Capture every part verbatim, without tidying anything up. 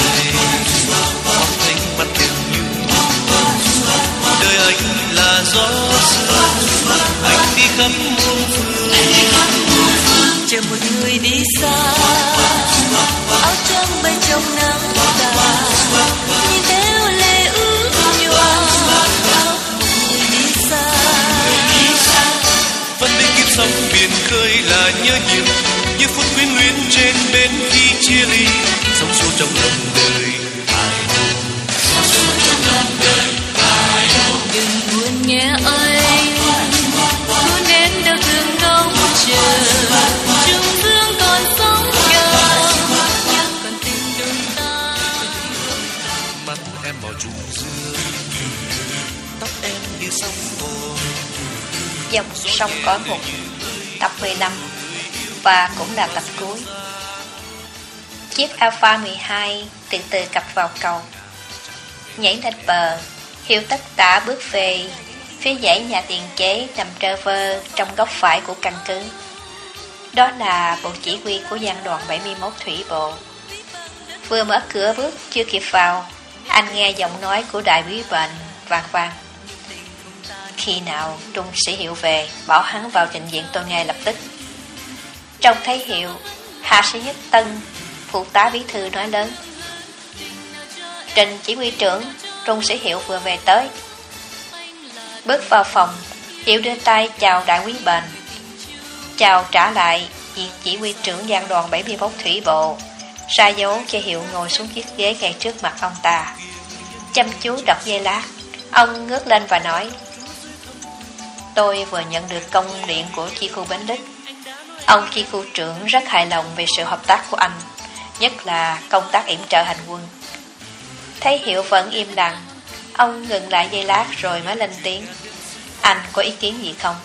về Ngọn thanh mặt đường như đời anh là gió sương, anh đi khắp muôn phương, chờ một người đi xa, áo trắng bay trong nắng tà, nhìn theo lệ ước nhòa, áo người đi xa. Vẫn bên kiếp sống biển khơi là nhớ nhiều, như phút quyến luyến trên bến khi chia ly, sống sâu trong lòng đời. Đừng buồn nhé anh, luôn đến đâu thương ngóng chờ, Trung Dương còn sống chờ, còn tình đôi ta. Mắt em màu trùng dương, tóc em như sóng hồ. Dòng sông cõi một, tập mười lăm, và cũng là tập cuối. Chiếc Alpha mười hai từ từ cập vào cầu, nhảy lên bờ. Hiệu tất tả bước về phía dãy nhà tiền chế nằm trơ vơ trong góc phải của căn cứ. Đó là bộ chỉ huy của giang đoàn bảy mươi mốt thủy bộ. Vừa mở cửa bước chưa kịp vào, anh nghe giọng nói của đại úy Bệnh vang vang: khi nào Trung sĩ Hiệu về, bảo hắn vào trình diện tôi ngay lập tức. Trông thấy Hiệu, hạ sĩ Nhất Tân, phụ tá bí thư nói lớn: Trình chỉ huy trưởng, Trung sĩ Hiệu vừa về tới. Bước vào phòng, Hiệu đưa tay chào đại úy Bền, chào trả lại vị chỉ huy trưởng giang đoàn bảy mươi mốt thủy bộ, ra dấu cho Hiệu ngồi xuống chiếc ghế ngay trước mặt ông ta. Chăm chú đọc giây lát, ông ngước lên và nói: tôi vừa nhận được công điện của chi khu Bến Lức. Ông chi khu trưởng rất hài lòng về sự hợp tác của anh, nhất là công tác yểm trợ hành quân. Thấy Hiệu vẫn im lặng, ông ngừng lại giây lát rồi mới lên tiếng: anh có ý kiến gì không?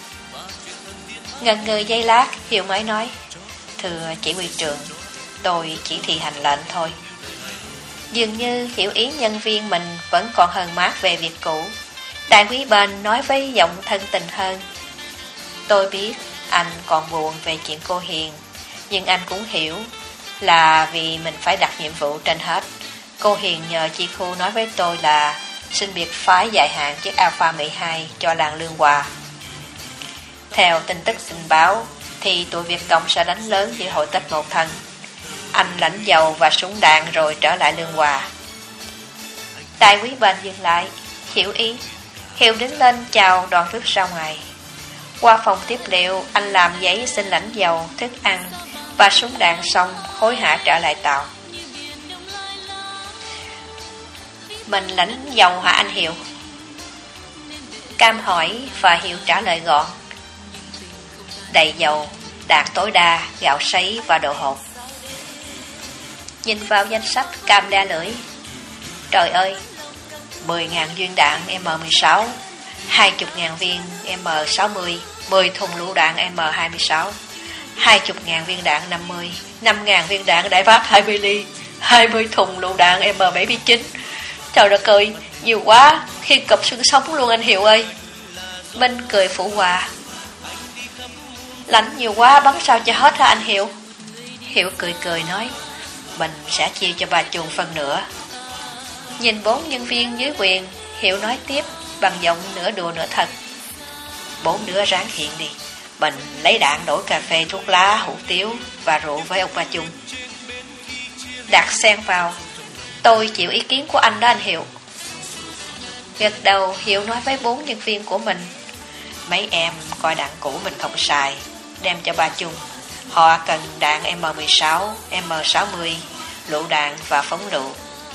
Ngần ngừ giây lát, Hiệu mới nói: thưa chỉ huy trưởng, tôi chỉ thi hành lệnh thôi. Dường như hiểu ý nhân viên mình vẫn còn hờn mát về việc cũ, đại úy Bền nói với giọng thân tình hơn: tôi biết anh còn buồn về chuyện cô Hiền, nhưng anh cũng hiểu là vì mình phải đặt nhiệm vụ trên hết. Cô Hiền nhờ chi khu nói với tôi là xin biệt phái dài hạn chiếc Alpha mười hai cho làng Lương Hòa. Theo tin tức tình báo thì tụi Việt Cộng sẽ đánh lớn giữa hội Tết Mậu Thân. Anh lãnh dầu và súng đạn rồi trở lại Lương Hòa. Đại úy Bền dừng lại, hiểu ý. Hiệu đứng lên chào đoàn bước ra ngoài. Qua phòng tiếp liệu, anh làm giấy xin lãnh dầu, thức ăn và súng đạn xong, hối hả trở lại tàu. Mình lãnh dầu hả anh Hiệu? Cam hỏi và Hiệu trả lời gọn: đầy dầu, đạn tối đa, gạo sấy và đồ hộp. Nhìn vào danh sách, Cam le lưỡi: trời ơi, mười nghìn viên đạn M mười sáu, hai mươi nghìn viên M sáu mươi, mười thùng lựu đạn M hai mươi sáu, hai mươi nghìn viên đạn năm mươi, năm nghìn viên đạn đại bác hai mươi ly, hai mươi thùng lựu đạn M bảy mươi chín. Trời đất ơi, nhiều quá, khi cụp xương sống luôn anh Hiệu ơi. Minh cười phụ họa: lãnh nhiều quá bắn sao cho hết hả anh Hiệu? Hiệu cười cười nói: mình sẽ chia cho bà chuồng phần nữa. Nhìn bốn nhân viên dưới quyền, Hiệu nói tiếp bằng giọng nửa đùa nửa thật: bốn đứa ráng hiện đi, mình lấy đạn đổi cà phê, thuốc lá, hủ tiếu và rượu với ông bà chung. Đạt xen vào: tôi chịu ý kiến của anh đó anh Hiệu. Gật đầu, Hiệu nói với bốn nhân viên của mình: mấy em coi đạn cũ mình không xài, đem cho bà chung. Họ cần đạn M mười sáu, M sáu mươi, lựu đạn và phóng lựu.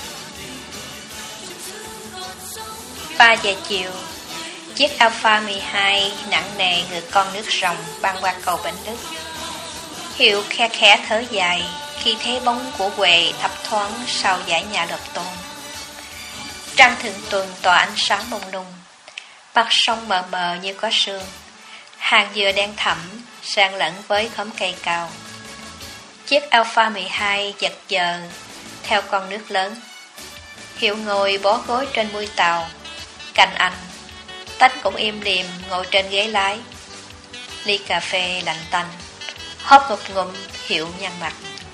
Ba giờ chiều, chiếc Alpha mười hai nặng nề ngược con nước rồng băng qua cầu Bến Lức. Hiệu khe khẽ thở dài khi thấy bóng của Huệ thấp thoáng sau dãy nhà lợp tôn. Trăng thượng tuần tỏa ánh sáng mông lung, mặt sông mờ mờ như có sương. Hàng dừa đen thẳm sang lẫn với khóm cây cao. Chiếc Alpha mười hai giật giờ theo con nước lớn. Hiệu ngồi bó gối trên mui tàu, cạnh anh. Tánh cũng im lìm ngồi trên ghế lái. Ly cà phê lạnh tanh, hớp một ngụm, Hiệu nhăn mặt.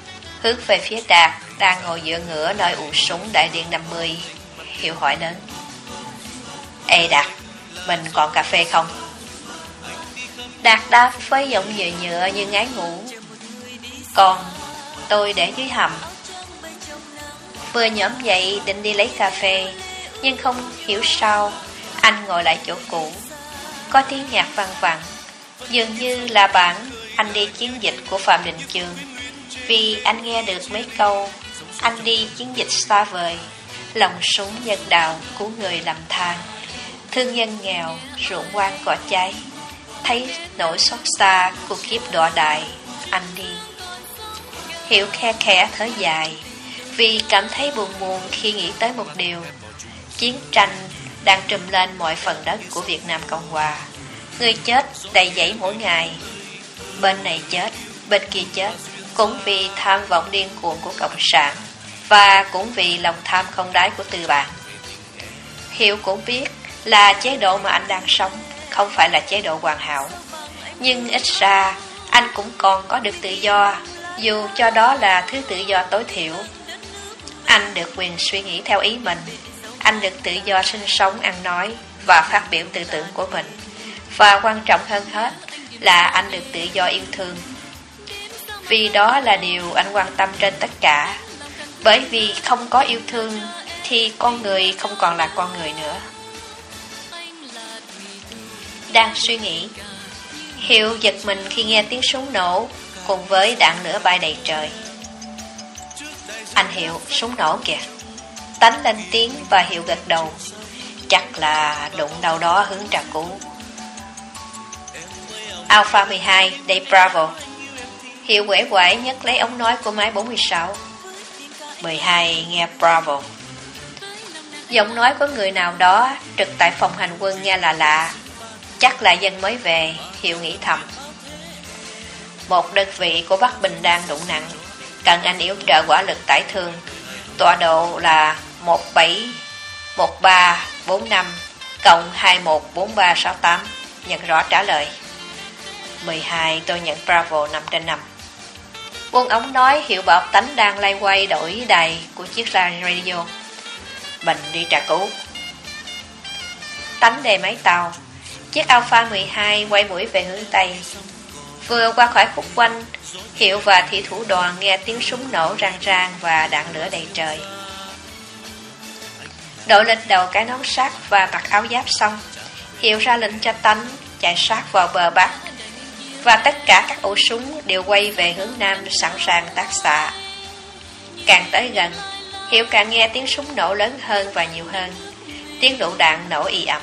Hướng về phía Đạt đang ngồi giữa ngửa nơi ụ súng đại điện năm mươi. Hiệu hỏi lớn: Ê Đạt, mình còn cà phê không? Đạt đáp với giọng nhựa nhựa như ngái ngủ: Còn, tôi để dưới hầm. Vừa nhóm dậy định đi lấy cà phê, nhưng không hiểu sao anh ngồi lại chỗ cũ. Có tiếng nhạc vang vẳng, dường như là bản Anh đi chiến dịch của Phạm Đình Chương. Vì anh nghe được mấy câu Anh đi chiến dịch xa vời, lòng súng nhân đạo cứu người lầm than, thương nhân nghèo ruộng hoang cỏ cháy, thấy nỗi xót xa cuộc kiếp đọa đại, anh đi. Hiểu khe khẽ thở dài, vì cảm thấy buồn buồn khi nghĩ tới một điều: chiến tranh đang trùm lên mọi phần đất của Việt Nam Cộng Hòa. Người chết đầy dẫy mỗi ngày, bên này chết, bên kia chết, cũng vì tham vọng điên cuồng của Cộng sản, và cũng vì lòng tham không đáy của tư bản. Hiểu cũng biết là chế độ mà anh đang sống không phải là chế độ hoàn hảo, nhưng ít ra anh cũng còn có được tự do, dù cho đó là thứ tự do tối thiểu. Anh được quyền suy nghĩ theo ý mình, anh được tự do sinh sống, ăn nói và phát biểu tư tưởng của mình, và quan trọng hơn hết là anh được tự do yêu thương. Vì đó là điều anh quan tâm trên tất cả. Bởi vì không có yêu thương thì con người không còn là con người nữa. Đang suy nghĩ, Hiệu giật mình khi nghe tiếng súng nổ cùng với đạn lửa bay đầy trời. Anh Hiệu, súng nổ kìa. Tánh lên tiếng và Hiệu gật đầu. Chắc là đụng đâu đó hướng trà cú. Alpha mười hai, đây Bravo. Hiệu quể quải nhấc lấy ống nói của máy bốn mươi sáu. mười hai nghe Bravo. Giọng nói của người nào đó trực tại phòng hành quân nghe là lạ. Chắc là dân mới về, Hiệu nghĩ thầm. Một đơn vị của Bắc Bình đang đụng nặng, cần anh yếu trợ hỏa lực tải thương. Tọa độ là một bảy một ba bốn năm cộng hai một bốn ba sáu tám. Nhận rõ trả lời. mười hai, tôi nhận Bravo năm trên năm. Buông ống nói, Hiệu bảo Tánh đang lay quay đổi đài của chiếc radio. Mình đi tra cứu. Tánh đề máy tàu. Chiếc Alpha mười hai quay mũi về hướng Tây. Vừa qua khỏi khúc quanh, Hiệu và thị thủ đoàn nghe tiếng súng nổ rang rang và đạn lửa đầy trời. Đội lên đầu cái nón sắt và mặc áo giáp xong, Hiệu ra lệnh cho Tánh chạy sát vào bờ bắc, và tất cả các ổ súng đều quay về hướng Nam sẵn sàng tác xạ. Càng tới gần, Hiệu càng nghe tiếng súng nổ lớn hơn và nhiều hơn. Tiếng lựu đạn nổ ì ầm.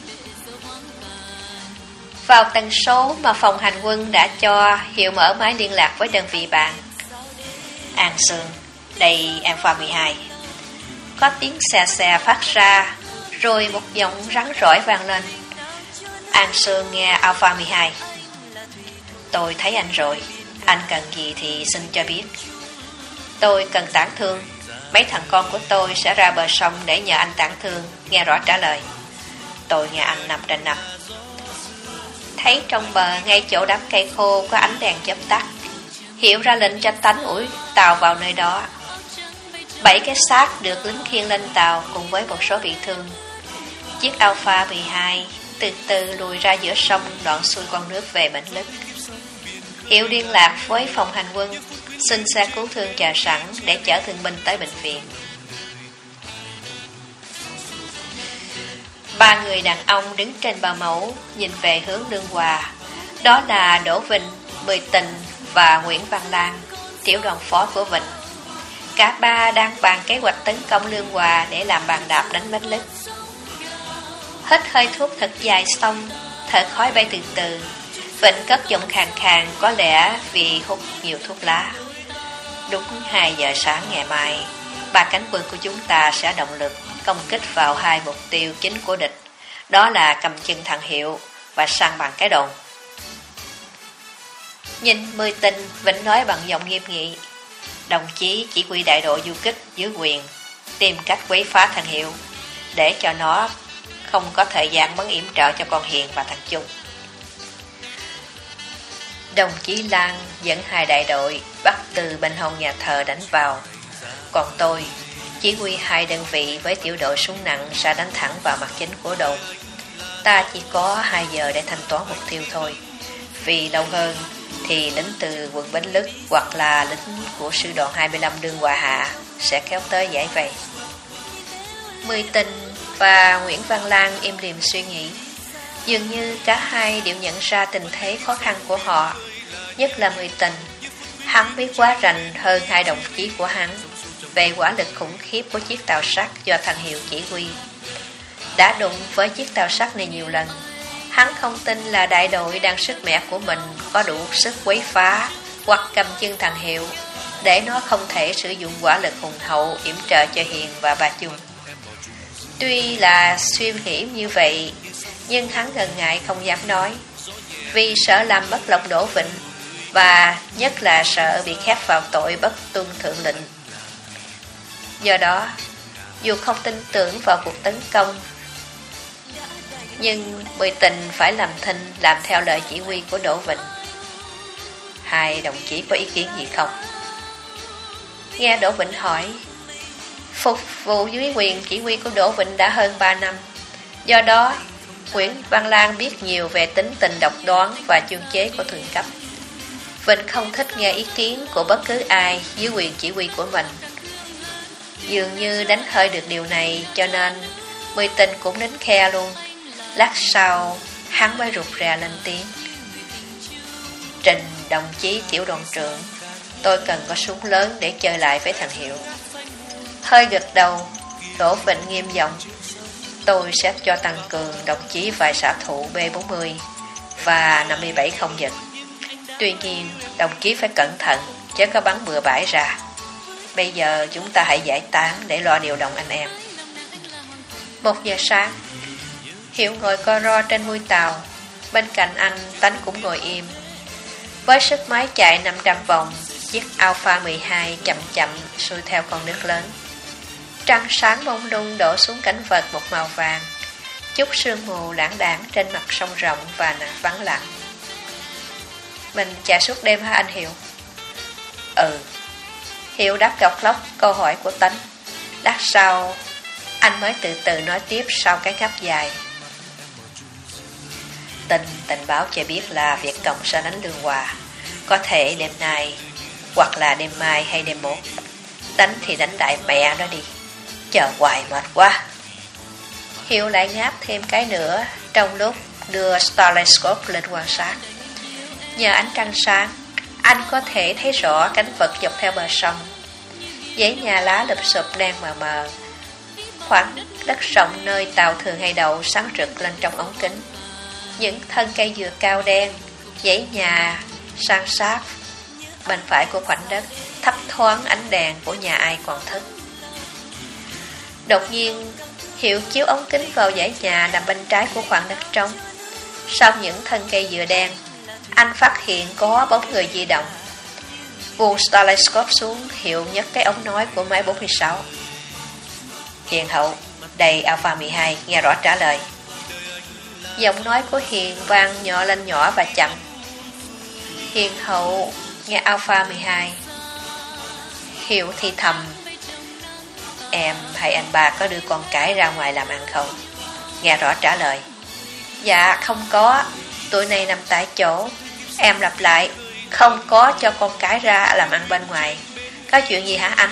Vào tần số mà phòng hành quân đã cho, Hiệu mở máy liên lạc với đơn vị bạn. An Sương, đây Alpha mười hai. Có tiếng xè xè phát ra, rồi một giọng rắn rỏi vang lên. An Sương nghe Alpha mười hai. Tôi thấy anh rồi, anh cần gì thì xin cho biết. Tôi cần tản thương. Mấy thằng con của tôi sẽ ra bờ sông để nhờ anh tản thương. Nghe rõ trả lời. Tôi nghe anh năm trên năm. Thấy trong bờ ngay chỗ đám cây khô có ánh đèn chớp tắt, Hiệu ra lệnh cho Tánh ủi tàu vào nơi đó. Bảy cái xác được lính khiêng lên tàu cùng với một số bị thương. Chiếc Alpha mười hai từ từ lùi ra giữa sông, đoạn xuôi con nước về Bến Lức. Hiệu liên lạc với phòng hành quân, xin xe cứu thương chờ sẵn để chở thương binh tới bệnh viện. Ba người đàn ông đứng trên bờ mẫu nhìn về hướng Lương Hòa. Đó là Đỗ Vinh, Mười Tình và Nguyễn Văn Lan, tiểu đoàn phó của Vịnh. Cả ba đang bàn kế hoạch tấn công Lương Hòa để làm bàn đạp đánh Bến Lức. Hít hơi thuốc thật dài xong, thở khói bay từ từ. Vịnh cất giọng khàn khàn, có lẽ vì hút nhiều thuốc lá. Đúng hai giờ sáng ngày mai, ba cánh quân của chúng ta sẽ động lực công kích vào hai mục tiêu chính của địch. Đó là cầm chân thằng Hiệu và săn bằng cái đồn. Nhìn Mười Tình, Vịnh nói bằng giọng nghiêm nghị. Đồng chí chỉ huy đại đội du kích dưới quyền tìm cách quấy phá thằng Hiệu, để cho nó không có thời gian bắn yểm trợ cho con Hiền và thằng Trung. Đồng chí Lan dẫn hai đại đội bắt từ bên hông nhà thờ đánh vào. Còn tôi chỉ huy hai đơn vị với tiểu đội súng nặng sẽ đánh thẳng vào mặt chính của đồn. Ta chỉ có hai giờ để thanh toán mục tiêu thôi. Vì lâu hơn thì lính từ quận Bến Lức hoặc là lính của sư đoàn hai mươi lăm Đương Hòa Hạ sẽ kéo tới giải vây. Mười Tình và Nguyễn Văn Lan im lìm suy nghĩ. Dường như cả hai đều nhận ra tình thế khó khăn của họ. Nhất là Mười Tình. Hắn biết quá rành hơn hai đồng chí của hắn về quả lực khủng khiếp của chiếc tàu sắt do thằng Hiệu chỉ huy. Đã đụng với chiếc tàu sắt này nhiều lần. Hắn không tin là đại đội đang sức mẻ của mình có đủ sức quấy phá hoặc cầm chân thằng Hiệu để nó không thể sử dụng quả lực hùng hậu yểm trợ cho Hiền và bà Chung. Tuy là suy nghĩ như vậy, nhưng hắn ngần ngại không dám nói, vì sợ làm mất lòng Đỗ Vịnh và nhất là sợ bị khép vào tội bất tuân thượng lệnh. Do đó, dù không tin tưởng vào cuộc tấn công, nhưng Mười Tình phải làm thinh làm theo lời chỉ huy của Đỗ Vịnh. Hai đồng chí có ý kiến gì không? Nghe Đỗ Vịnh hỏi, phục vụ dưới quyền chỉ huy của Đỗ Vịnh đã hơn ba năm. Do đó, Nguyễn Văn Lan biết nhiều về tính tình độc đoán và chương chế của thượng cấp. Vịnh không thích nghe ý kiến của bất cứ ai dưới quyền chỉ huy của mình. Dường như đánh hơi được điều này, cho nên Mười Tình cũng nín khe luôn. Lát sau, hắn mới rụt rè lên tiếng. Trình đồng chí tiểu đoàn trưởng, tôi cần có súng lớn để chơi lại với thằng Hiệu. Hơi gật đầu, Đỗ Vịnh nghiêm giọng. Tôi sẽ cho tăng cường đồng chí vài xạ thủ B bốn mươi và năm mươi bảy không giật. Tuy nhiên, đồng chí phải cẩn thận, chứ có bắn bừa bãi ra. Bây giờ chúng ta hãy giải tán để lo điều động anh em. Một giờ sáng, Hiệu ngồi co ro trên mui tàu. Bên cạnh anh, Tánh cũng ngồi im. Với sức máy chạy năm trăm vòng, chiếc Alpha mười hai chậm chậm xuôi theo con nước lớn. Trăng sáng mông lung đổ xuống cảnh vật một màu vàng. Chút sương mù lãng đãng trên mặt sông rộng và vắng lặng. Mình chạy suốt đêm hả anh Hiệu? Ừ. Hiệu đáp gọc lóc câu hỏi của Tánh. Lát sau, anh mới từ từ nói tiếp sau cái ngáp dài. Tình tình báo cho biết là Việt Cộng sẽ đánh Lương Hòa. Có thể đêm nay, hoặc là đêm mai hay đêm mốt. Đánh thì đánh đại mẹ nó đi. Chờ hoài mệt quá. Hiệu lại ngáp thêm cái nữa trong lúc đưa Starlescope lên quan sát. Nhờ ánh trăng sáng, anh có thể thấy rõ cảnh vật dọc theo bờ sông. Dãy nhà lá lụp xụp đang mờ mờ. Khoảng đất rộng nơi tàu thường hay đậu sáng rực lên trong ống kính. Những thân cây dừa cao đen, dãy nhà san sát bên phải của khoảnh đất, thấp thoáng ánh đèn của nhà ai còn thức. Đột nhiên, Hiệu chiếu ống kính vào dãy nhà nằm bên trái của khoảng đất trống. Sau những thân cây dừa đen, anh phát hiện có bóng người di động. Buông Starlescope xuống, Hiệu nhấc cái ống nói của máy bốn mươi sáu. Hiền hậu, đây Alpha mười hai, nghe rõ trả lời. Giọng nói của Hiền vang nhỏ lên nhỏ và chậm. Hiền hậu, nghe Alpha mười hai. Hiệu thì thầm. Em hay anh ba có đưa con cái ra ngoài làm ăn không? Nghe rõ trả lời. Dạ không có, tụi này nằm tại chỗ. Em lặp lại, không có cho con cái ra làm ăn bên ngoài. Có chuyện gì hả anh?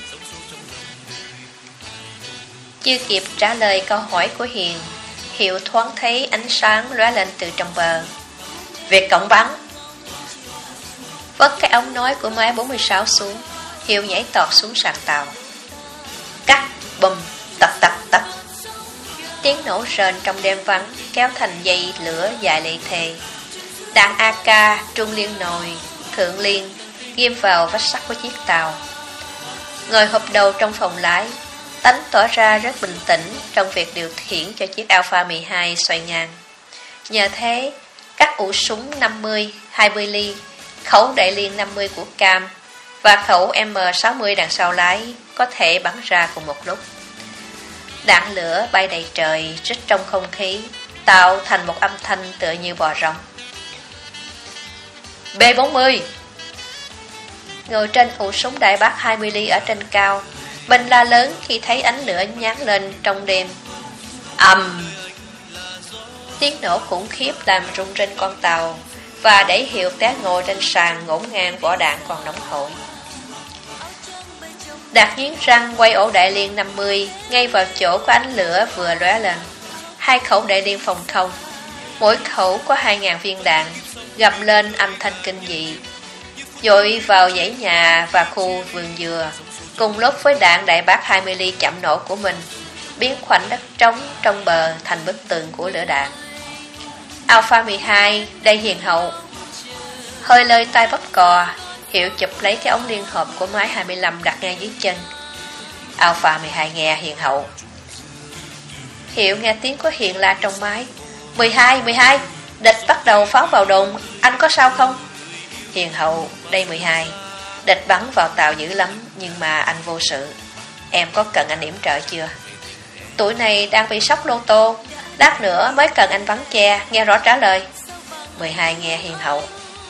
Chưa kịp trả lời câu hỏi của Hiền, Hiệu thoáng thấy ánh sáng lóe lên từ trong bờ. Việt Cộng bắn. Vất cái ống nói của máy bốn mươi sáu xuống, Hiệu nhảy tọt xuống sàn tàu. Cắt, bùm, tập tập tập. Tiếng nổ rền trong đêm vắng kéo thành dây lửa dài lệ thề. Đạn a ca, trung liên nồi, thượng liên ghim vào vách sắt của chiếc tàu. Ngồi hụp đầu trong phòng lái, Tánh tỏ ra rất bình tĩnh trong việc điều khiển cho chiếc Alpha mười hai xoay ngang. Nhờ thế, các ụ súng năm mươi, hai mươi ly, khẩu đại liên năm mươi của Cam và khẩu M sáu mươi đằng sau lái có thể bắn ra cùng một lúc. Đạn lửa bay đầy trời, rít trong không khí, tạo thành một âm thanh tựa như bò rống. B bốn mươi. Ngồi trên ụ súng đại bác hai mươi ly ở trên cao, mình la lớn khi thấy ánh lửa nhán lên trong đêm. Ầm! Tiếng nổ khủng khiếp làm rung rinh con tàu, và đẩy Hiệu té ngồi trên sàn ngổn ngang vỏ đạn còn nóng hổi. Đạt nghiến răng quay ổ đại liên năm mươi ngay vào chỗ có ánh lửa vừa lóe lên. Hai khẩu đại liên phòng không, mỗi khẩu có hai ngàn viên đạn, gầm lên âm thanh kinh dị, dội vào dãy nhà và khu vườn dừa, cùng lúc với đạn đại bác hai mươi ly chậm nổ của mình, biến khoảnh đất trống trong bờ thành bức tường của lửa đạn. Alpha mười hai, đây hiền hậu. Hơi lơi tay bóp cò, Hiệu chụp lấy cái ống liên hợp của máy hai mươi lăm đặt ngay dưới chân. Alpha mười hai nghe hiền hậu. Hiệu nghe tiếng của Hiền la trong máy. mười hai, mười hai, địch bắt đầu pháo vào đồn, anh có sao không? Hiền hậu, đây mười hai, địch bắn vào tàu dữ lắm, nhưng mà anh vô sự. Em có cần anh yểm trợ chưa? Tụi này đang bị sốc lô tô, lát nữa mới cần anh bắn che, nghe rõ trả lời. mười hai nghe hiền hậu.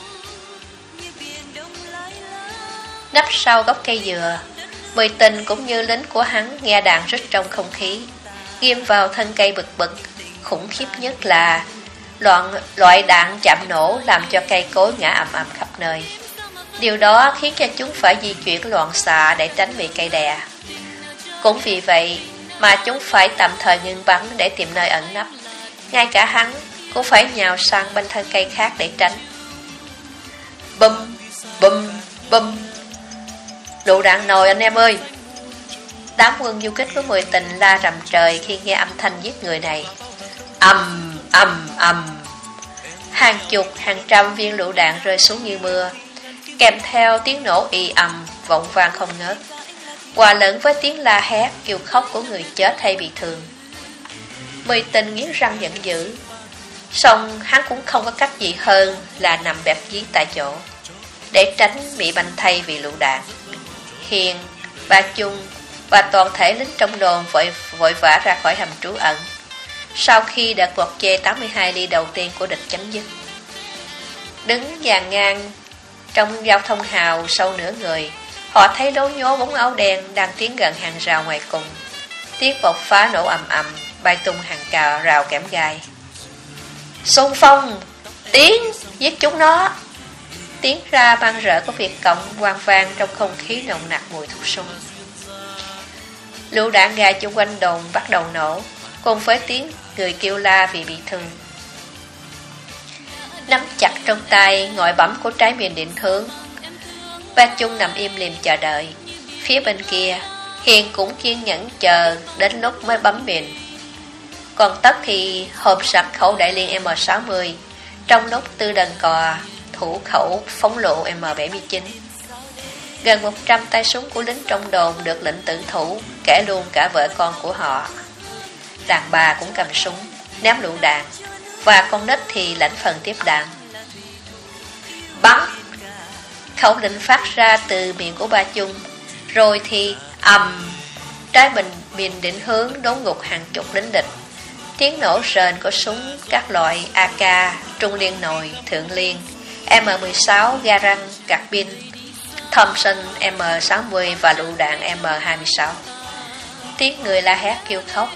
Nấp sau gốc cây dừa, Mười Tình cũng như lính của hắn nghe đạn rít trong không khí, ghim vào thân cây bực bực. Khủng khiếp nhất là loạn, loại đạn chạm nổ làm cho cây cối ngã ầm ầm khắp nơi. Điều đó khiến cho chúng phải di chuyển loạn xạ để tránh bị cây đè. Cũng vì vậy mà chúng phải tạm thời ngưng bắn để tìm nơi ẩn nấp. Ngay cả hắn cũng phải nhào sang bên thân cây khác để tránh. Bum, bum, bum. Lựu đạn nồi anh em ơi! Đám quân du kích của Mười Tình la rầm trời khi nghe âm thanh giết người này. Ầm, ầm, ầm. Hàng chục, hàng trăm viên lựu đạn rơi xuống như mưa, kèm theo tiếng nổ ì ầm vọng vang không ngớt, hòa lẫn với tiếng la hét kêu khóc của người chết hay bị thương. Mười Tình nghiến răng giận dữ, song hắn cũng không có cách gì hơn là nằm bẹp dí tại chỗ để tránh bị banh thay vì lựu đạn. Hiền, Ba Chung và toàn thể lính trong đồn vội vội vã ra khỏi hầm trú ẩn sau khi đợt quật chê tám mươi hai ly đầu tiên của địch chấm dứt. Đứng dàn ngang trong giao thông hào sâu nửa người, họ thấy lố nhố bóng áo đen đang tiến gần hàng rào ngoài cùng. Tiếng bộc phá nổ ầm ầm, bay tung hàng cào rào kẽm gai. Xung phong, tiến, giết chúng nó! Tiếng ra mang rỡ của Việt Cộng vang vang trong không khí nồng nặc mùi thuốc súng. Lựu đạn gà chung quanh đồn bắt đầu nổ, cùng với tiếng người kêu la vì bị thương. Nắm chặt trong tay ngòi bấm của trái miền định hướng, Ba Chung nằm im lìm chờ đợi. Phía bên kia, Hiền cũng kiên nhẫn chờ đến lúc mới bấm miền. Còn Tất thì hộp sạch khẩu đại liên M sáu mươi, trong lúc Tư Đần Cò thủ khẩu phóng lựu M bảy mươi chín. Gần một trăm tay súng của lính trong đồn được lệnh tử thủ, kể luôn cả vợ con của họ. Đàn bà cũng cầm súng, ném lựu đạn, và con nít thì lãnh phần tiếp đạn. Bắn! Khẩu lệnh phát ra từ miệng của Ba Chung, rồi thì ầm, trái bình miền định hướng đốn ngục hàng chục lính địch. Tiếng nổ rền của súng các loại A K, Trung Liên Nồi, Thượng Liên, M mười sáu, Garand, Carbine, Thompson M sáu mươi và lựu đạn M hai mươi sáu. Tiếng người la hét kêu khóc.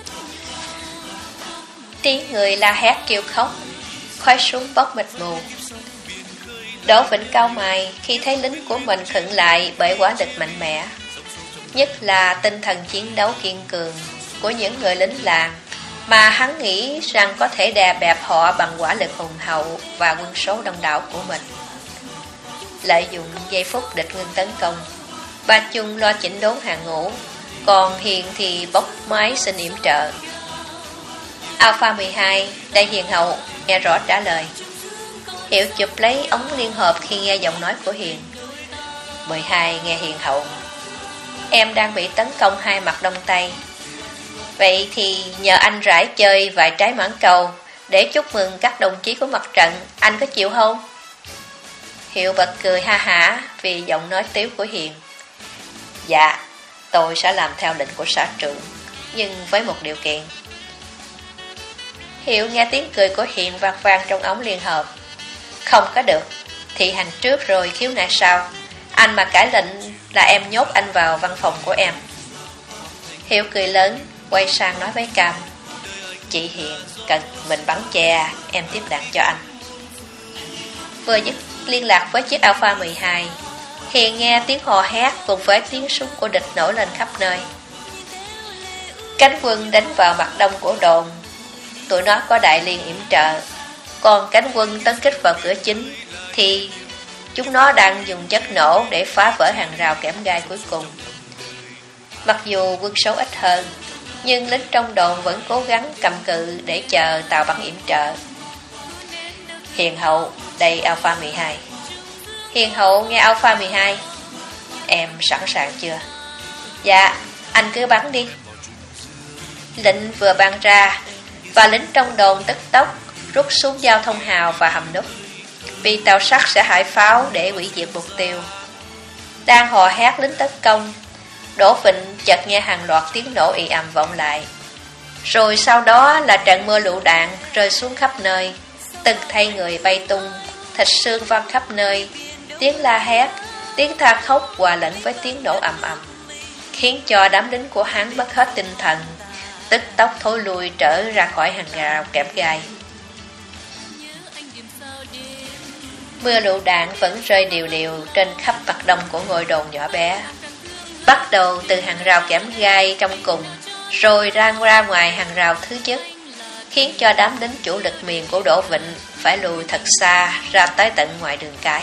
Tiếng người la hét kêu khóc, khói súng bốc mịt mù. Đỗ Vĩnh cau mày khi thấy lính của mình khựng lại bởi quả lực mạnh mẽ, nhất là tinh thần chiến đấu kiên cường của những người lính làng mà hắn nghĩ rằng có thể đè bẹp họ bằng quả lực hùng hậu và quân số đông đảo của mình. Lợi dụng giây phút địch ngưng tấn công, Ba Chung lo chỉnh đốn hàng ngũ, còn Hiền thì bốc máy xin yểm trợ. Alpha mười hai, đây Hiền hậu, nghe rõ trả lời. Hiệu chụp lấy ống liên hợp khi nghe giọng nói của Hiền. mười hai nghe Hiền hậu, em đang bị tấn công hai mặt đông tây. Vậy thì nhờ anh rải chơi vài trái mãn cầu để chúc mừng các đồng chí của mặt trận, anh có chịu không? Hiệu bật cười ha hả vì giọng nói tiếu của Hiền. Dạ, tôi sẽ làm theo lệnh của xã trưởng, nhưng với một điều kiện. Hiệu nghe tiếng cười của Hiền vang vang trong ống liên hợp. Không có được, thị hành trước rồi khiếu nại sau. Anh mà cãi lệnh là em nhốt anh vào văn phòng của em. Hiệu cười lớn, quay sang nói với Cam: Chị Hiền cần mình bắn chè, em tiếp đạn cho anh. Vừa dứt liên lạc với chiếc Alpha mười hai, Hiền nghe tiếng hò hét cùng với tiếng súng của địch nổi lên khắp nơi. Cánh quân đánh vào mặt đông của đồn. Tụi nó có đại liên yểm trợ. Còn cánh quân tấn kích vào cửa chính thì chúng nó đang dùng chất nổ để phá vỡ hàng rào kẽm gai cuối cùng. Mặc dù quân số ít hơn, nhưng lính trong đồn vẫn cố gắng cầm cự để chờ tàu bắn yểm trợ. Hiền hậu, đây Alpha mười hai. Hiền hậu nghe Alpha mười hai. Em sẵn sàng chưa? Dạ, anh cứ bắn đi. Lệnh vừa ban ra, và lính trong đồn tức tốc rút xuống giao thông hào và hầm nút, vì tàu sắt sẽ hải pháo để hủy diệt mục tiêu. Đang hò hét lính tấn công, Đỗ Vịnh chợt nghe hàng loạt tiếng nổ ì ầm vọng lại. Rồi sau đó là trận mưa lựu đạn rơi xuống khắp nơi, từng thay người bay tung, thịt xương văng khắp nơi, tiếng la hét, tiếng tha khóc hòa lẫn với tiếng nổ ầm ầm, khiến cho đám lính của hắn mất hết tinh thần, tức tốc thối lui trở ra khỏi hàng rào kẽm gai. Mưa lựu đạn vẫn rơi đều đều trên khắp mặt đông của ngôi đồn nhỏ bé, bắt đầu từ hàng rào kẽm gai trong cùng, rồi ra ra ngoài hàng rào thứ nhất, khiến cho đám lính chủ lực miền của Đỗ Vịnh phải lùi thật xa ra tới tận ngoài đường cái.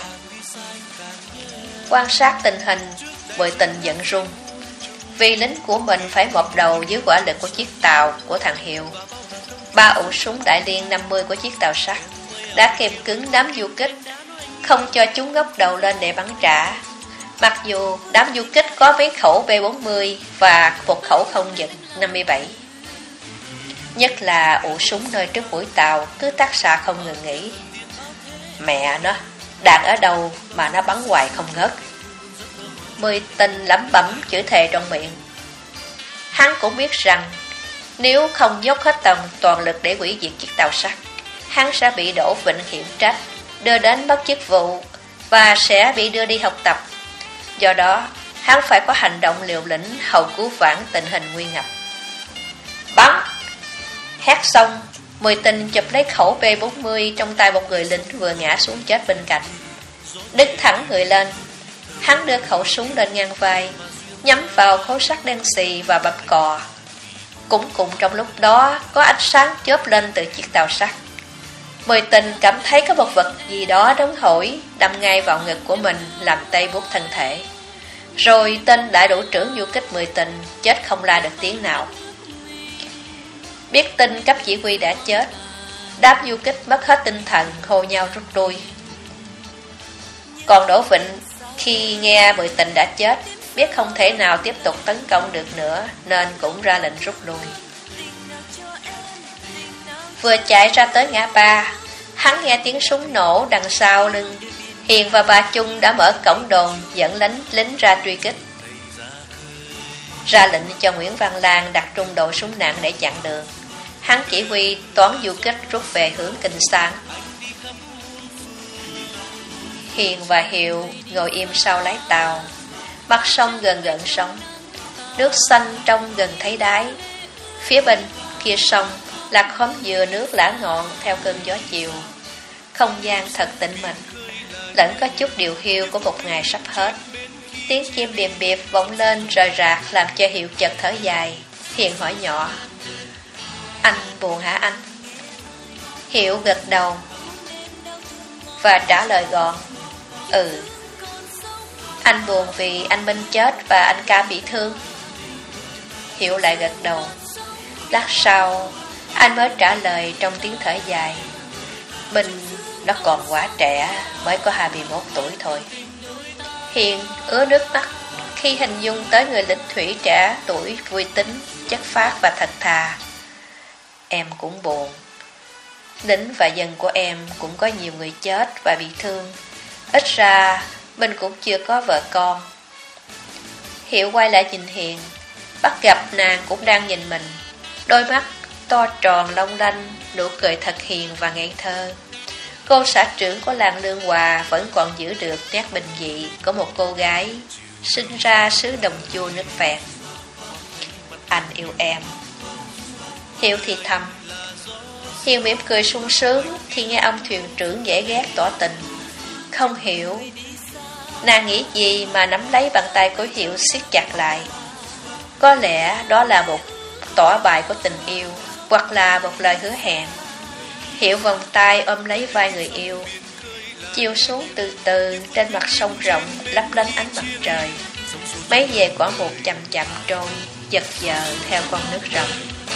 Quan sát tình hình, Bội Tình giận run, vì lính của mình phải một đầu dưới quả lực của chiếc tàu của thằng Hiệu. Ba ụ súng đại liên năm mươi của chiếc tàu sắt đã kìm cứng đám du kích, không cho chúng ngóc đầu lên để bắn trả. Mặc dù đám du kích có mấy khẩu B bốn mươi và một khẩu không giật năm mươi bảy. Nhất là ụ súng nơi trước mũi tàu cứ tác xạ không ngừng nghỉ. Mẹ nó, đạn ở đâu mà nó bắn hoài không ngớt. Mười Tình lẩm bẩm chửi thề trong miệng. Hắn cũng biết rằng nếu không dốc hết tầm toàn lực để hủy diệt chiếc tàu sắt, hắn sẽ bị Đỗ Vịnh khiển trách, đưa đến mất chức vụ và sẽ bị đưa đi học tập. Do đó, hắn phải có hành động liều lĩnh hậu cứu vãn tình hình nguy ngập. Bắn! Hét xong, Mười Tình chụp lấy khẩu B bốn mươi trong tay một người lính vừa ngã xuống chết bên cạnh. Đứng thẳng người lên, hắn đưa khẩu súng lên ngang vai, nhắm vào khối sắt đen xì và bập cò. Cũng cùng trong lúc đó có ánh sáng chớp lên từ chiếc tàu sắt. Mười Tình cảm thấy có một vật gì đó nóng hổi đâm ngay vào ngực của mình, làm tê buốt thân thể. Rồi tên đại đội trưởng du kích Mười Tình chết không la được tiếng nào. Biết tin cấp chỉ huy đã chết, đám du kích mất hết tinh thần hô nhau rút lui. Còn Đỗ Vịnh khi nghe Mười Tình đã chết, biết không thể nào tiếp tục tấn công được nữa, nên cũng ra lệnh rút lui. Vừa chạy ra tới ngã ba, hắn nghe tiếng súng nổ đằng sau lưng. Hiền và bà Trung đã mở cổng đồn dẫn lính lính ra truy kích. Ra lệnh cho Nguyễn Văn Lan đặt trung đội súng nặng để chặn đường. Hắn chỉ huy toán du kích rút về hướng Kinh Sáng. Hiền và Hiệu ngồi im sau lái tàu, mặt sông gần gần sóng, nước xanh trong gần thấy đáy. Phía bên kia sông là khóm dừa nước lã ngọn theo cơn gió chiều. Không gian thật tĩnh mịch, lẫn có chút điều hiu của một ngày sắp hết. Tiếng chim điềm điệp vọng lên rời rạc làm cho Hiệu chợt thở dài. Hiền hỏi nhỏ: Anh buồn hả anh? Hiệu gật đầu và trả lời gọn: Ừ. Anh buồn vì anh Minh chết và anh Cam bị thương. Hiệu lại gật đầu. Lát sau anh mới trả lời trong tiếng thở dài: Minh nó còn quá trẻ, mới có hai mươi mốt tuổi thôi. Hiền ứa nước mắt khi hình dung tới người lính thủy trẻ tuổi vui tính, chất phác và thật thà. Em cũng buồn. Lính và dân của em cũng có nhiều người chết và bị thương. Ít ra mình cũng chưa có vợ con. Hiệu quay lại nhìn Hiền, bắt gặp nàng cũng đang nhìn mình. Đôi mắt to tròn long lanh, nụ cười thật hiền và ngây thơ. Cô xã trưởng của làng Lương Hòa vẫn còn giữ được nét bình dị của một cô gái sinh ra xứ Đồng Chua nước Phèn. Anh yêu em. Hiểu thì thầm. Hiền mỉm cười sung sướng khi nghe ông thuyền trưởng dễ ghét tỏ tình. Không hiểu nàng nghĩ gì mà nắm lấy bàn tay của Hiệu siết chặt lại. Có lẽ đó là một tỏ bài của tình yêu, hoặc là một lời hứa hẹn. Hiệu vòng tay ôm lấy vai người yêu. Chiều xuống từ từ trên mặt sông rộng lấp lánh ánh mặt trời. Mấy về quả một chậm chậm trôi, giật giờ theo con nước rộng.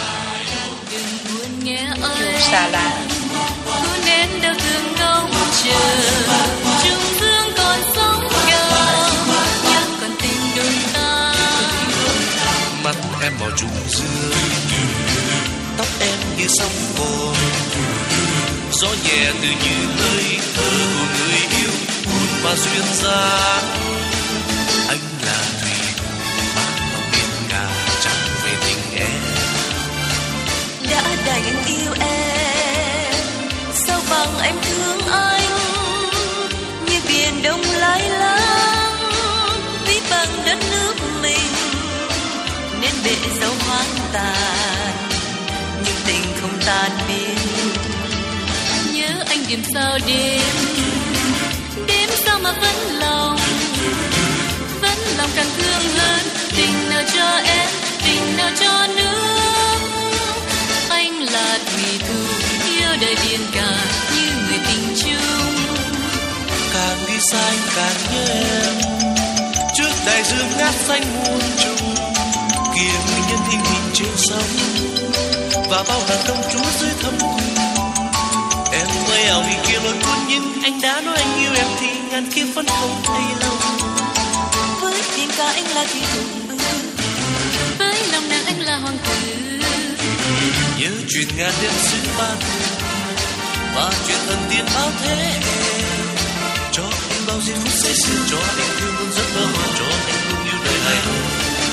Chu Sa La. Đến đâu thương ngóng chờ, Trung Dương còn sống cao, nhớ còn tình đôi ta. Mắt em màu trùng dương, tóc em như sóng cồn, gió nhẹ từ như hơi thở của người yêu mà duyên dáng. Anh là thủy mang lòng biển cả tràn về tình em. Đã đành yêu em, sao bằng em thương anh, như biển đông lái láng, ví bằng đất nước mình, nên bể dấu hoang tàn, nhưng tình không tan biến. Nhớ anh đêm sao đêm, đêm sao mà vẫn lòng, vẫn lòng càng thương hơn. Tình nào cho em, tình nào cho nước. Anh là thủy thủ yêu đời biển cả như người tình chung. Càng đi xa anh càng nhớ em, trước đại dương ngát xanh muôn trùng, kia người nhân thiên hình trên sông và bao hàng công chúa dưới thâm cung. Em với ảo vì kia lối cuốn, nhưng anh đã nói anh yêu em thì ngàn kiếp vẫn không thấy lâu. Với biển cả anh là thủy thủ, với lòng nàng anh là hoàng tử. Nhớ chuyện ngàn đêm xứ ba thu và chuyện thần tiên bao thế hệ. Cho anh bao giây phút say sưa, cho anh thương muôn giấc mơ, cho anh luôn yêu đời hài hước.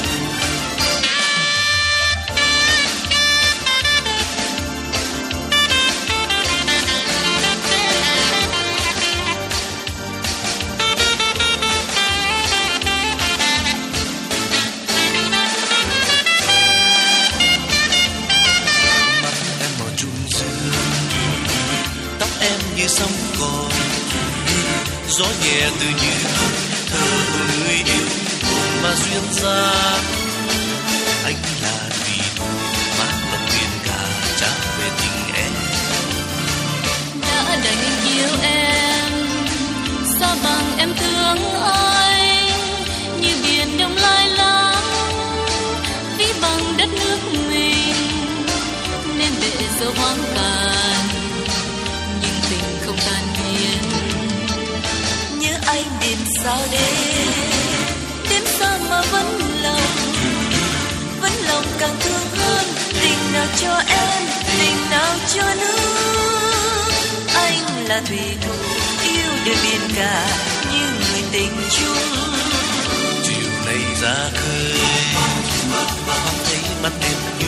Như sóng cồn, gió nhẹ từ như thơ của người yêu mà duyên dáng. Anh là thủy thủ mang lòng biển cả trả về tình em. Đã đành yêu em, sao bằng em thương anh, như biển đông lai láng, ví bằng đất nước mình, nên bể dấu hoang tàn, không tan biến. Nhớ anh đêm sao đêm, đêm sao mà vẫn lòng, vẫn lòng càng thương hơn. Tình nào cho em, tình nào cho nước. Anh là thủy thủ yêu đời biển cả như người tình chung. Chiều nay ra khơi, không thấy mắt em như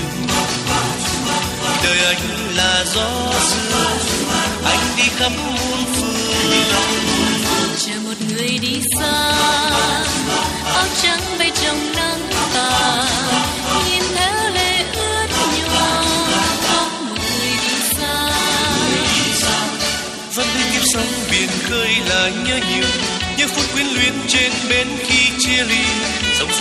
đời anh là gió xưa, anh đi khắp muôn phương. Chờ một người đi xa, áo trắng bay trong nắng tà, nhìn theo lệ ướt nhòa. Có một người đi xa, vẫn đi kiếp sống biển khơi là nhớ nhiều, nhớ phút quyến luyến trên bến khi chia ly. Sóng